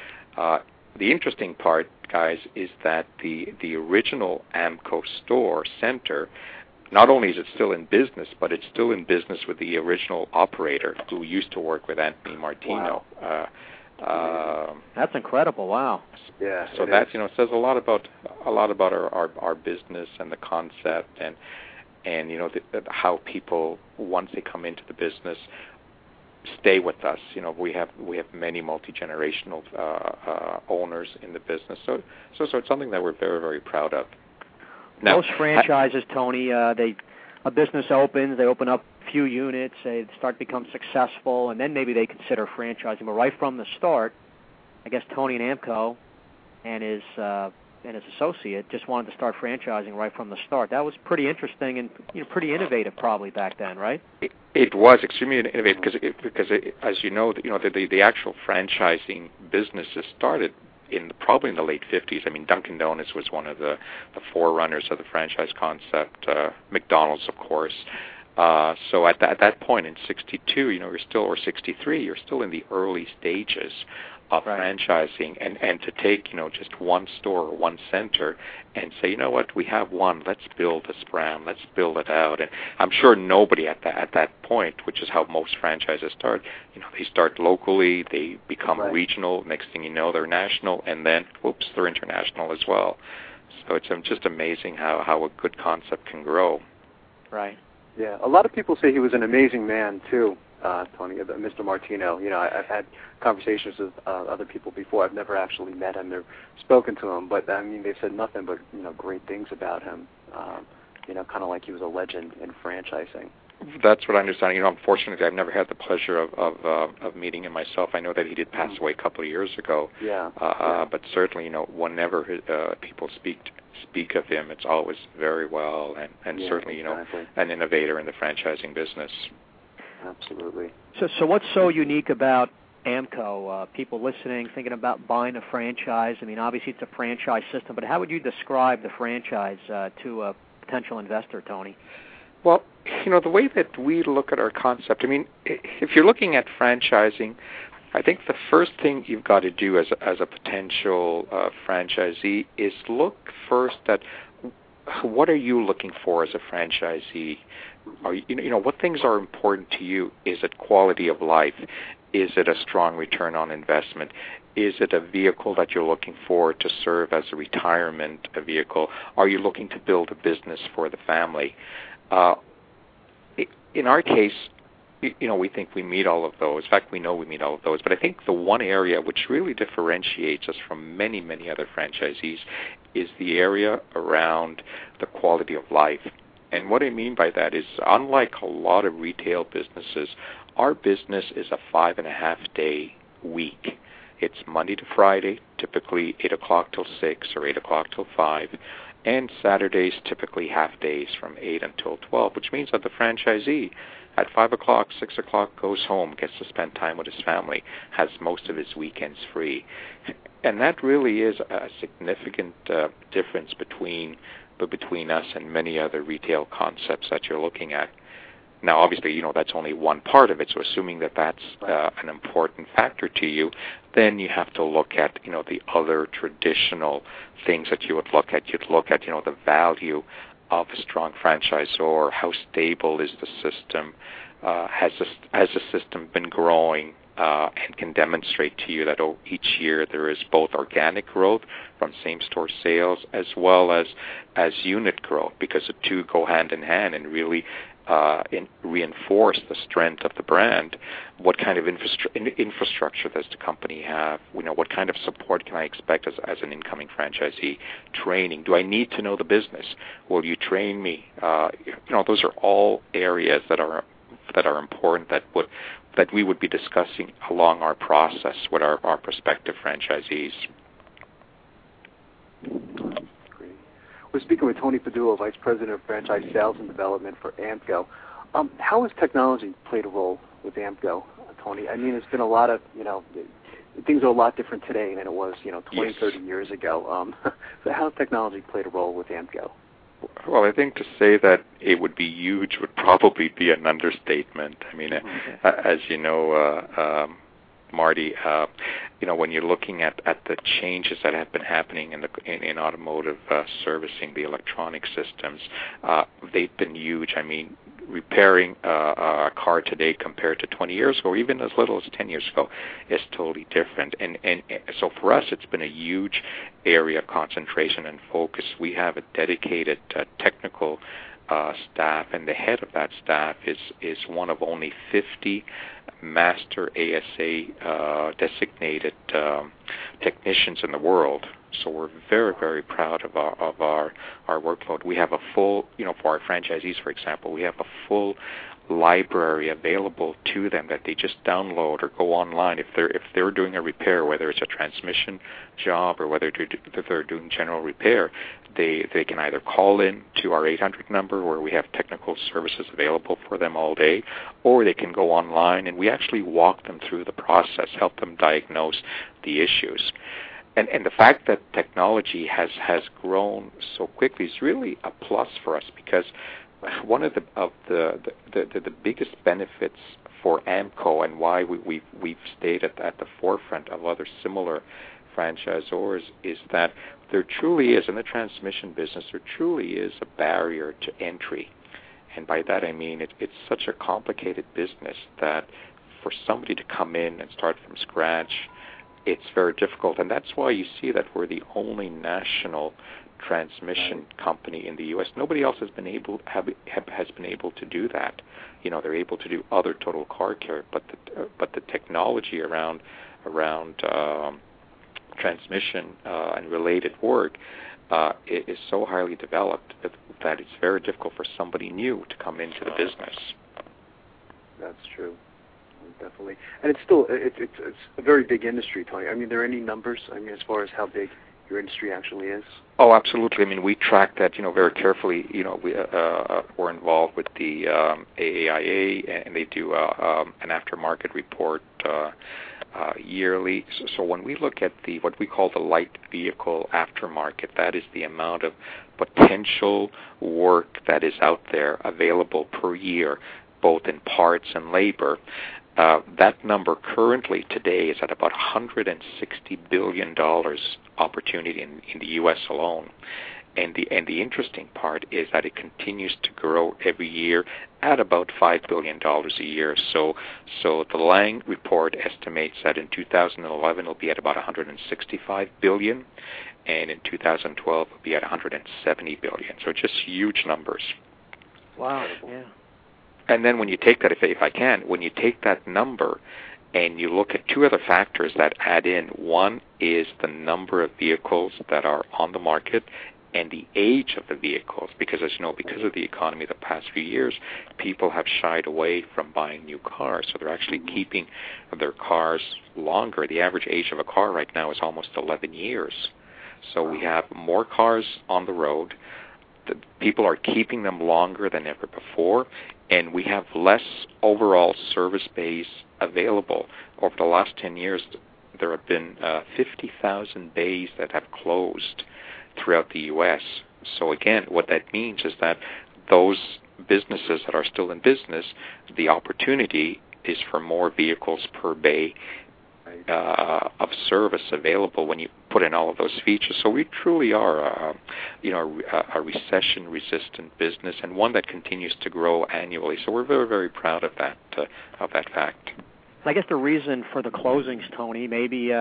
The interesting part, guys, is that the original AMCO store center, not only is it still in business, but it's still in business with the original operator who used to work with Anthony Martino. Wow. That's incredible. Wow. Yeah. So that says a lot about our business and the concept and how people, once they come into the business, stay with us. We have many multi-generational owners in the business. So it's something that we're very, very proud of. Now, most franchises, Tony, a business opens, they open up a few units, they start to become successful, and then maybe they consider franchising. But right from the start, I guess Tony and AMCO and his associate just wanted to start franchising right from the start. That was pretty interesting and pretty innovative probably back then, right? It was extremely innovative because as you know, the actual franchising businesses started probably in the late 50s. I mean, Dunkin' Donuts was one of the forerunners of the franchise concept. McDonald's, of course. So at that point in 62, or 63, you're still in the early stages of franchising, and to take just one store or one center and say, what, we have one, let's build this brand, let's build it out. And I'm sure nobody at that point, which is how most franchises start, they start locally, they become regional, next thing you know they're national, and then they're international as well. So it's just amazing how a good concept can grow. Right. Yeah, a lot of people say he was an amazing man too, Tony, Mr. Martino. I've had conversations with other people before. I've never actually met him or spoken to him, but I mean, they've said nothing but great things about him. Kind of like he was a legend in franchising. That's what I understand. Unfortunately, I've never had the pleasure of meeting him myself. I know that he did pass away a couple of years ago. Yeah. But certainly, whenever people speak of him, it's always very well, and certainly, an innovator in the franchising business. Absolutely. So what's so unique about AMCO, people listening, thinking about buying a franchise? I mean, obviously it's a franchise system, but how would you describe the franchise to a potential investor, Tony? Well, the way that we look at our concept, I mean, if you're looking at franchising, I think the first thing you've got to do as a potential franchisee is look first at what are you looking for as a franchisee. What things are important to you? Is it quality of life? Is it a strong return on investment? Is it a vehicle that you're looking for to serve as a retirement vehicle? Are you looking to build a business for the family? In our case, we think we meet all of those. In fact, we know we meet all of those. But I think the one area which really differentiates us from many, many other franchisees is the area around the quality of life. And what I mean by that is, unlike a lot of retail businesses, our business is a 5.5-day week. It's Monday to Friday, typically 8 o'clock till 6 or 8 o'clock till 5. And Saturdays, typically half days from 8 until 12, which means that the franchisee at 5 o'clock, 6 o'clock goes home, gets to spend time with his family, has most of his weekends free. And that really is a significant difference between us and many other retail concepts that you're looking at. Now, obviously, that's only one part of it, so assuming that that's an important factor to you, then you have to look at, the other traditional things that you would look at. You'd look at, the value of a strong franchisor, how stable is the system, has the system been growing, and can demonstrate to you that each year there is both organic growth from same-store sales as well as unit growth, because the two go hand in hand and really reinforce the strength of the brand. What kind of infrastructure does the company have? What kind of support can I expect as an incoming franchisee? Training. Do I need to know the business? Will you train me? Those are all areas that are important that we would be discussing along our process with our prospective franchisees. We're speaking with Tony Pedullo, Vice President of Franchise Sales and Development for AMCO. How has technology played a role with AMCO, Tony? I mean, it's been a lot of, things are a lot different today than it was, 20, yes, 30 years ago. So how has technology played a role with AMCO? Well, I think to say that it would be huge would probably be an understatement. I mean, as you know, Marty, when you're looking at the changes that have been happening in automotive servicing, the electronic systems, they've been huge. I mean, repairing a car today compared to 20 years ago, or even as little as 10 years ago, is totally different. And so for us, it's been a huge area of concentration and focus. We have a dedicated technical staff, and the head of that staff is one of only 50 master ASA designated technicians in the world. So we're very, very proud of our workload. We have a full, for our franchisees, for example, we have a full library available to them that they just download or go online if they're doing a repair, whether it's a transmission job or whether they're doing general repair. They can either call in to our 800 number where we have technical services available for them all day, or they can go online and we actually walk them through the process, help them diagnose the issues. And the fact that technology has grown so quickly is really a plus for us, because one of the biggest benefits for AMCO and why we've stayed at the forefront of other similar franchisors is that there truly is, in the transmission business, there truly is a barrier to entry. And by that I mean it's such a complicated business that for somebody to come in and start from scratch, it's very difficult. And that's why you see that we're the only national transmission company in the U.S. Nobody else has been able to do that. They're able to do other total car care, but the technology around transmission and related work is so highly developed that it's very difficult for somebody new to come into the business. That's true. Definitely. And it's still it's a very big industry, Tony. I mean, are there any numbers, as far as how big your industry actually is? Oh, absolutely. I mean, we track that, very carefully. We're involved with the AAIA, and they do an aftermarket report yearly. So when we look at what we call the light vehicle aftermarket, that is the amount of potential work that is out there available per year, both in parts and labor. That number currently today is at about $160 billion opportunity in the U.S. alone. And the interesting part is that it continues to grow every year at about $5 billion a year. So the Lang report estimates that in 2011 it'll be at about $165 billion, and in 2012 it'll be at $170 billion. So just huge numbers. Wow. Yeah. And then when you take that, if I can, when you take that number and you look at two other factors that add in, one is the number of vehicles that are on the market and the age of the vehicles, because as you know, because of the economy the past few years, people have shied away from buying new cars, so they're actually keeping their cars longer. The average age of a car right now is almost 11 years. So we have more cars on the road, the people are keeping them longer than ever before, and we have less overall service base available. Over the last 10 years, there have been 50,000 bays that have closed throughout the U.S. So again, what that means is that those businesses that are still in business, the opportunity is for more vehicles per bay of service available when you put in all of those features. So we truly are, a recession-resistant business, and one that continues to grow annually. So we're very, very proud of that fact. I guess the reason for the closings, Tony, maybe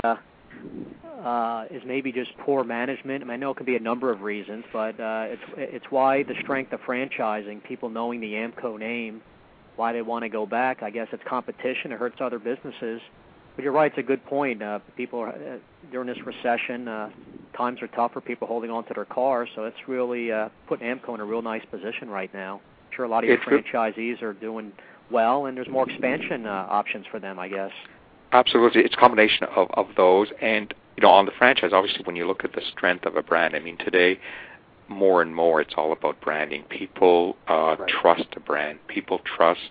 is maybe just poor management. I mean, I know it can be a number of reasons, but it's why the strength of franchising, people knowing the AAMCO name, why they want to go back. I guess it's competition. It hurts other businesses. But you're right, it's a good point. People are, during this recession, times are tough for people holding on to their cars, so it's really putting AAMCO in a real nice position right now. I'm sure a lot of your franchisees are doing well, and there's more expansion options for them, I guess. Absolutely. It's a combination of those. And, on the franchise, obviously, when you look at the strength of a brand, I mean, today, more and more, it's all about branding. People trust a brand. People trust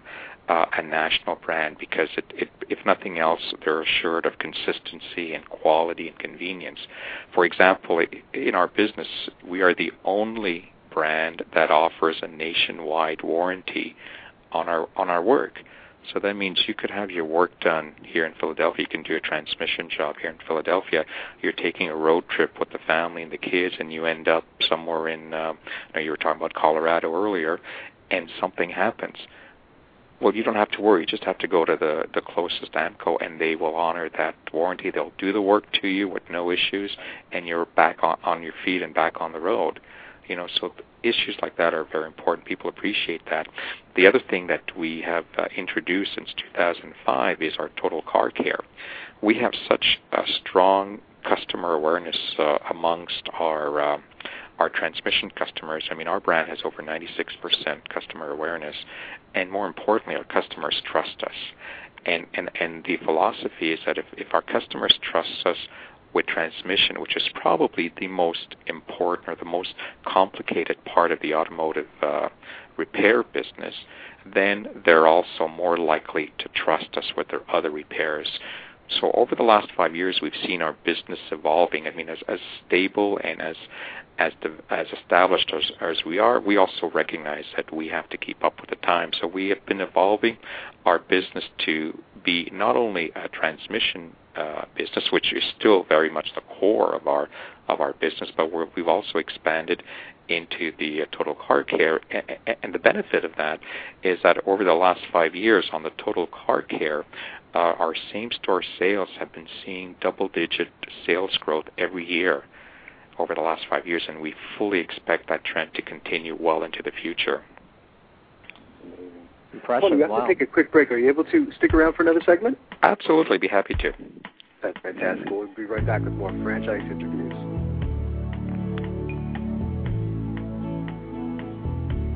a national brand because, if nothing else, they're assured of consistency and quality and convenience. For example, in our business, we are the only brand that offers a nationwide warranty on our work. So that means you could have your work done here in Philadelphia. You can do a transmission job here in Philadelphia. You're taking a road trip with the family and the kids, and you end up somewhere in, you were talking about Colorado earlier, and something happens. Well, you don't have to worry. You just have to go to the closest AAMCO, and they will honor that warranty. They'll do the work to you with no issues, and you're back on your feet and back on the road. So issues like that are very important. People appreciate that. The other thing that we have introduced since 2005 is our Total Car Care. We have such a strong customer awareness amongst our transmission customers. I mean, our brand has over 96% customer awareness, and more importantly, our customers trust us. And the philosophy is that if our customers trust us with transmission, which is probably the most important or the most complicated part of the automotive repair business, then they're also more likely to trust us with their other repairs. So over the last 5 years, we've seen our business evolving. I mean, as stable and as established as we are, we also recognize that we have to keep up with the times. So we have been evolving our business to be not only a transmission business, which is still very much the core of our business, but we've also expanded into the Total Car Care. And the benefit of that is that over the last 5 years on the Total Car Care, our same-store sales have been seeing double-digit sales growth every year over the last 5 years, and we fully expect that trend to continue well into the future. Impressive. Well, we have to take a quick break. Are you able to stick around for another segment? Absolutely. Be happy to. That's fantastic. We'll be right back with more franchise interviews.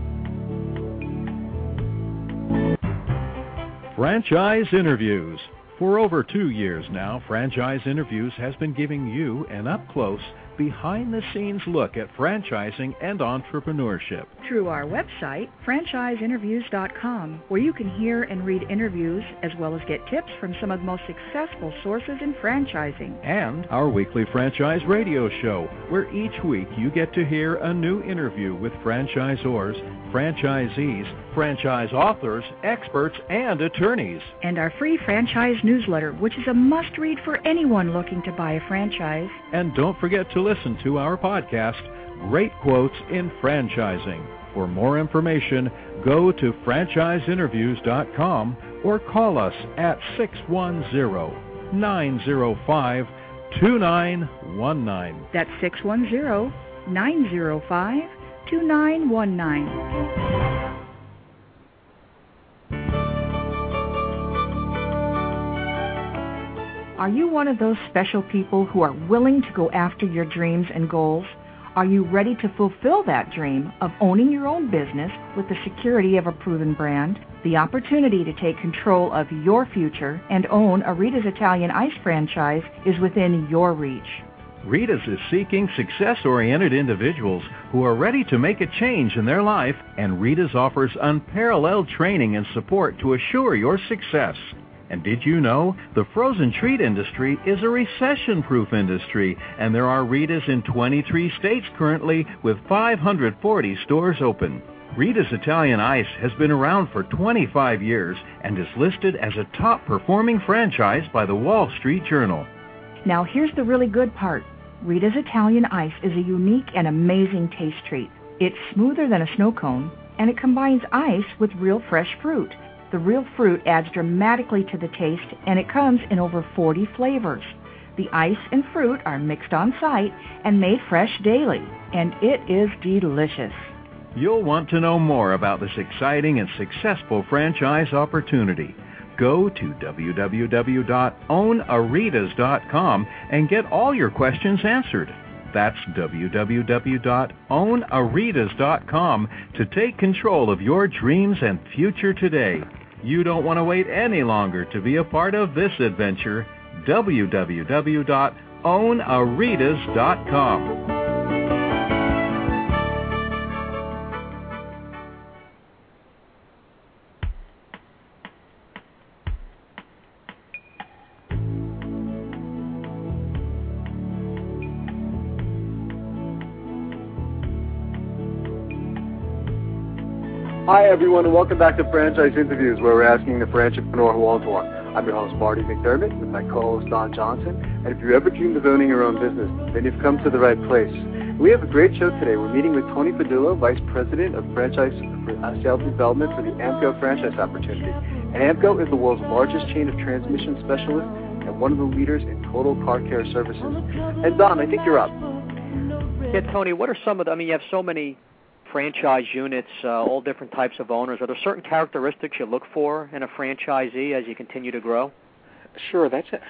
Franchise Interviews, For over 2 years now, Franchise Interviews has been giving you an up-close, behind-the-scenes look at franchising and entrepreneurship. Through our website, franchiseinterviews.com, where you can hear and read interviews as well as get tips from some of the most successful sources in franchising. And our weekly franchise radio show, where each week you get to hear a new interview with franchisors, franchisees, franchise authors, experts, and attorneys. And our free franchise newsletter, which is a must-read for anyone looking to buy a franchise. And don't forget to listen to our podcast, Great Quotes in Franchising. For more information, go to franchiseinterviews.com or call us at 610-905-2919. That's 610-905-2919. Are you one of those special people who are willing to go after your dreams and goals? Are you ready to fulfill that dream of owning your own business with the security of a proven brand? The opportunity to take control of your future and own a Rita's Italian Ice franchise is within your reach. Rita's is seeking success-oriented individuals who are ready to make a change in their life, and Rita's offers unparalleled training and support to assure your success. And did you know the frozen treat industry is a recession-proof industry, and there are Rita's in 23 states currently with 540 stores open. Rita's Italian Ice has been around for 25 years and is listed as a top-performing franchise by the Wall Street Journal. Now here's the really good part. Rita's Italian Ice is a unique and amazing taste treat. It's smoother than a snow cone, and it combines ice with real fresh fruit. The real fruit adds dramatically to the taste, and it comes in over 40 flavors. The ice and fruit are mixed on site and made fresh daily, and it is delicious. You'll want to know more about this exciting and successful franchise opportunity. Go to www.ownaritas.com and get all your questions answered. That's www.ownaritas.com to take control of your dreams and future today. You don't want to wait any longer to be a part of this adventure. www.ownaritas.com. Hi, everyone, and welcome back to Franchise Interviews, where we're asking the franchipreneur who owns one. I'm your host, Marty McDermott, with my co-host, Don Johnson. And if you ever dreamed of owning your own business, then you've come to the right place. We have a great show today. We're meeting with Tony Padullo, Vice President of Franchise Sales Development for the AAMCO franchise opportunity. And AAMCO is the world's largest chain of transmission specialists and one of the leaders in total car care services. And Don, I think you're up. Yeah, Tony, what are some of you have so many franchise units, all different types of owners. Are there certain characteristics you look for in a franchisee as you continue to grow? Sure, that's an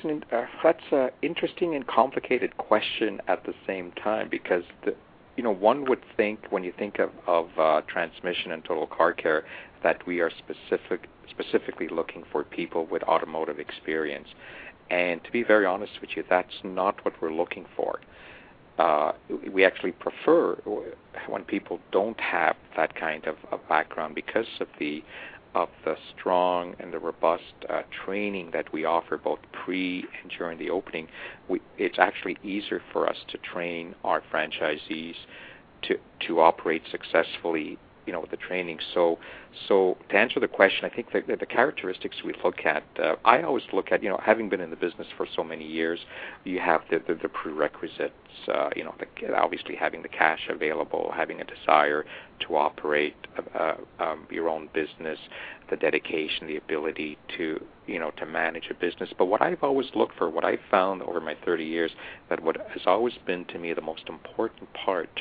interesting and complicated question at the same time, because one would think when you think of transmission and total car care that we are specifically looking for people with automotive experience, and to be very honest with you, that's not what we're looking for. We actually prefer when people don't have that kind of background, because of the strong and the robust training that we offer both pre and during the opening. It's actually easier for us to train our franchisees to operate successfully, with the training. So to answer the question, I think that the characteristics we look at, I always look at, having been in the business for so many years, you have the prerequisites, obviously having the cash available, having a desire to operate your own business, the dedication, the ability to manage a business. But what I've always looked for, what I've found over my 30 years, that what has always been to me the most important part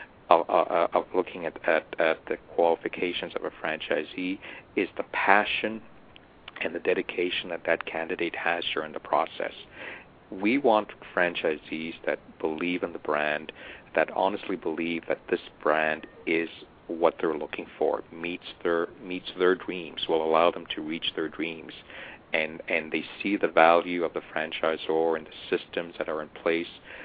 of looking at the qualifications of a franchisee is the passion and the dedication that candidate has during the process. We want franchisees that believe in the brand, that honestly believe that this brand is what they're looking for, meets their dreams, will allow them to reach their dreams, and they see the value of the franchisor and the systems that are in place,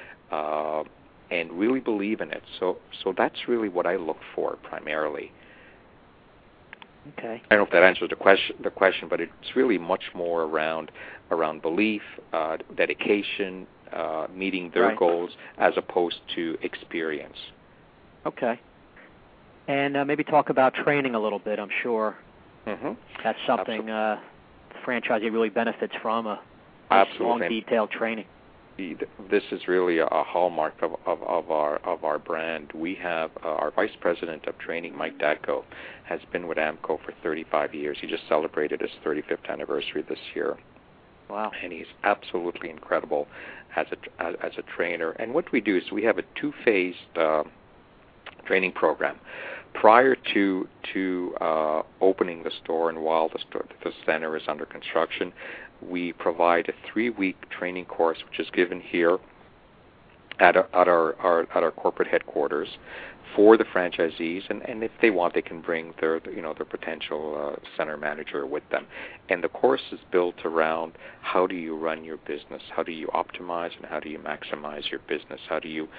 and really believe in it. So that's really what I look for primarily. Okay. I don't know if that answers the question, but it's really much more around belief, dedication, meeting their goals, as opposed to experience. Okay. And maybe talk about training a little bit. I'm sure that's something the franchisee really benefits from, a long, detailed training. This is really a hallmark of our brand. We have our Vice President of Training, Mike Datko, has been with AMCO for 35 years. He just celebrated his 35th anniversary this year. Wow. And he's absolutely incredible as a trainer. And what we do is we have a two-phased training program. Prior to opening the store and while the center is under construction, we provide a 3-week training course, which is given here at our corporate headquarters for the franchisees, and if they want, they can bring their potential center manager with them. And the course is built around how do you run your business, how do you optimize, and how do you maximize your business, how do you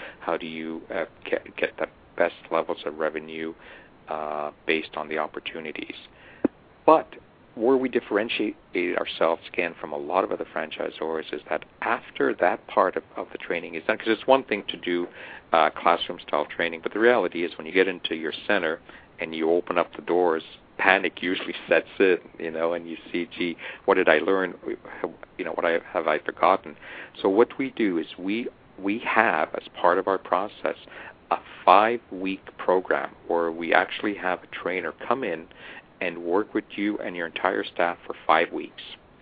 get the best levels of revenue based on the opportunities. But where we differentiate ourselves, again, from a lot of other franchisors is that after that part of the training is done, because it's one thing to do classroom-style training, but the reality is when you get into your center and you open up the doors, panic usually sets in, and you see, gee, what did I learn? What have I forgotten? So what we do is we have, as part of our process, a 5-week program where we actually have a trainer come in and work with you and your entire staff for 5 weeks.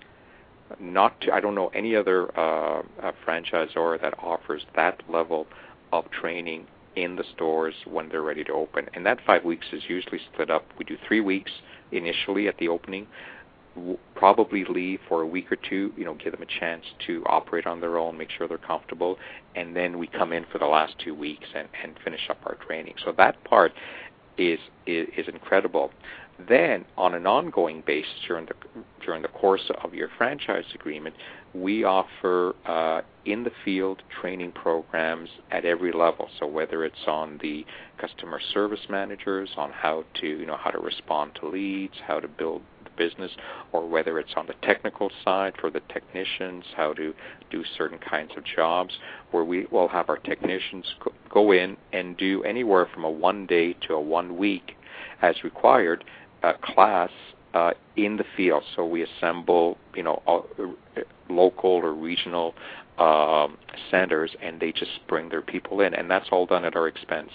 I don't know any other franchisor that offers that level of training in the stores when they're ready to open. And that 5 weeks is usually split up. We do 3 weeks initially at the opening, probably leave for a week or two, give them a chance to operate on their own, make sure they're comfortable, and then we come in for the last 2 weeks and finish up our training. So that part is incredible. Then, on an ongoing basis during the course of your franchise agreement, we offer in-the-field training programs at every level. So whether it's on the customer service managers, on how to respond to leads, how to build the business, or whether it's on the technical side for the technicians, how to do certain kinds of jobs, where we will have our technicians go in and do anywhere from a 1-day to a 1-week, as required, class in the field. So we assemble, local or regional centers, and they just bring their people in, and that's all done at our expense.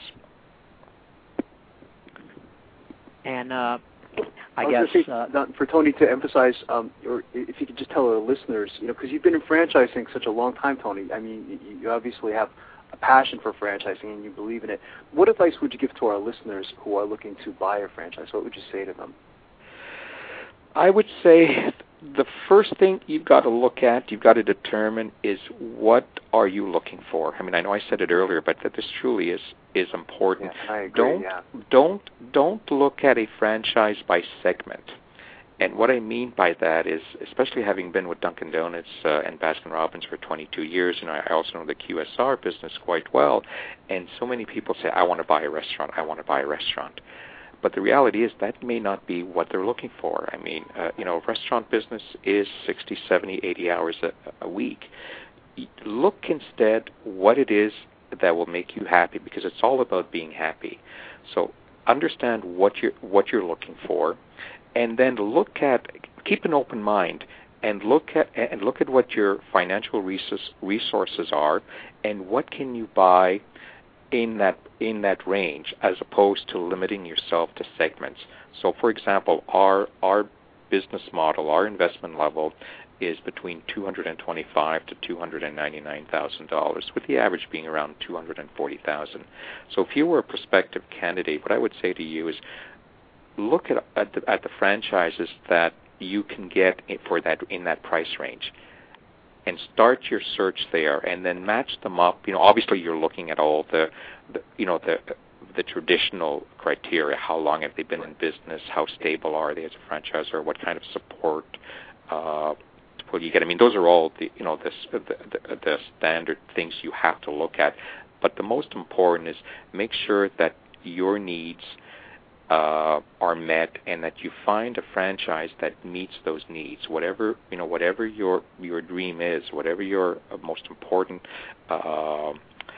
And I guess for Tony to emphasize, or if you could just tell our listeners, because you've been in franchising such a long time, Tony. I mean, you obviously have a passion for franchising and you believe in it. What advice would you give to our listeners who are looking to buy a franchise? What would you say to them? I would say the first thing you've got to look at, you've got to determine, is what are you looking for? I mean, I know I said it earlier, but that this truly is important. Yeah, I agree. Don't look at a franchise by segment. And what I mean by that is, especially having been with Dunkin' Donuts and Baskin-Robbins for 22 years, I also know the QSR business quite well, and so many people say, I want to buy a restaurant, I want to buy a restaurant. But the reality is that may not be what they're looking for. I mean, restaurant business is 60, 70, 80 hours a week. Look instead what it is that will make you happy, because it's all about being happy. So understand what you're looking for, and then keep an open mind and look at what your financial resources are, and what can you buy in that range, as opposed to limiting yourself to segments. So, for example, our business model, our investment level, is between $225,000 to $299,000, with the average being around $240,000. So, if you were a prospective candidate, what I would say to you is look at the franchises that you can get in that price range, and start your search there, and then match them up. Obviously you're looking at all the traditional criteria. How long have they been in business? How stable are they as a franchisor? What kind of support pull you get. I mean, those are all the the standard things you have to look at. But the most important is make sure that your needs are met, and that you find a franchise that meets those needs. Whatever your dream is, whatever your most important, how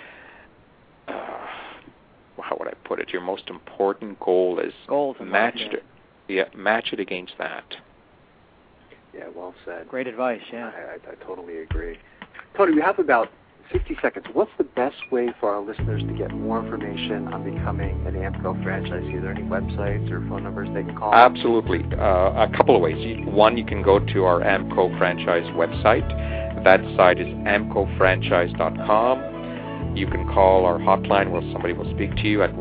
would I put it? Your most important goal is match it against that. Yeah, well said. Great advice. Yeah, I totally agree. Tony, we have about 60 seconds. What's the best way for our listeners to get more information on becoming an AAMCO franchisee? Are there any websites or phone numbers they can call? Absolutely. A couple of ways. One, you can go to our AAMCO franchise website. That site is amcofranchise.com. You can call our hotline where somebody will speak to you at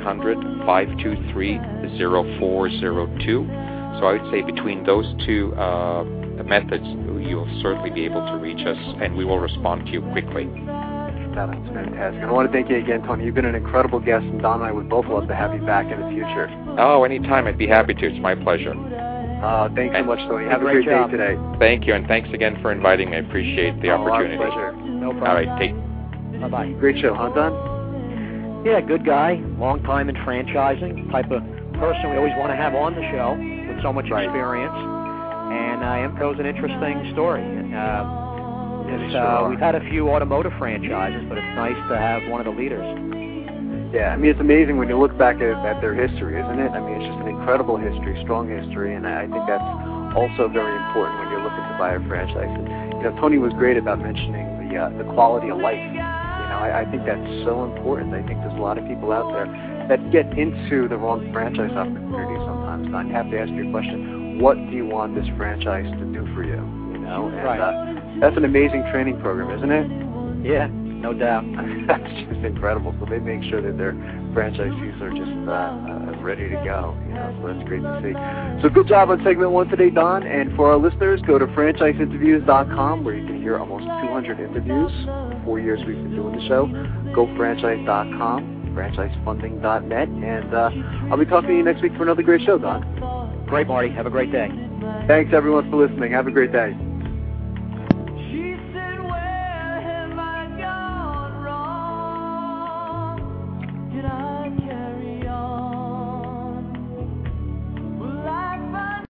1-800-523-0402. So I would say between those two methods, you'll certainly be able to reach us, and we will respond to you quickly. That's fantastic. I want to thank you again, Tony. You've been an incredible guest, and Don and I would both love to have you back in the future. Oh, anytime. I'd be happy to. It's my pleasure. Thanks so much, Tony. Have a great day today. Thank you, and thanks again for inviting me. I appreciate the opportunity. Our pleasure. no problem. All right, Bye-bye. Great show, huh, Don? Yeah, good guy, long time in franchising, type of person we always want to have on the show with so much experience. And AAMCO's an interesting story. We've had a few automotive franchises, but it's nice to have one of the leaders. Yeah, I mean, it's amazing when you look back at their history, isn't it? I mean, it's just an incredible history, strong history, and I think that's also very important when you're looking to buy a franchise. And, Tony was great about mentioning the quality of life. I think that's so important. I think there's a lot of people out there that get into the wrong franchise opportunity sometimes. And I have to ask you a question. What do you want this franchise to do for you? And that's an amazing training program, isn't it? Yeah, no doubt. That's just incredible. So they make sure that their franchisees are just ready to go. So that's great to see. So good job on segment 1 today, Don. And for our listeners, go to franchiseinterviews.com where you can hear almost 200 interviews. 4 years we've been doing the show. GoFranchise.com, franchisefunding.net, and I'll be talking to you next week for another great show, Don. Great, Marty. Have a great day. Thanks, everyone, for listening. Have a great day.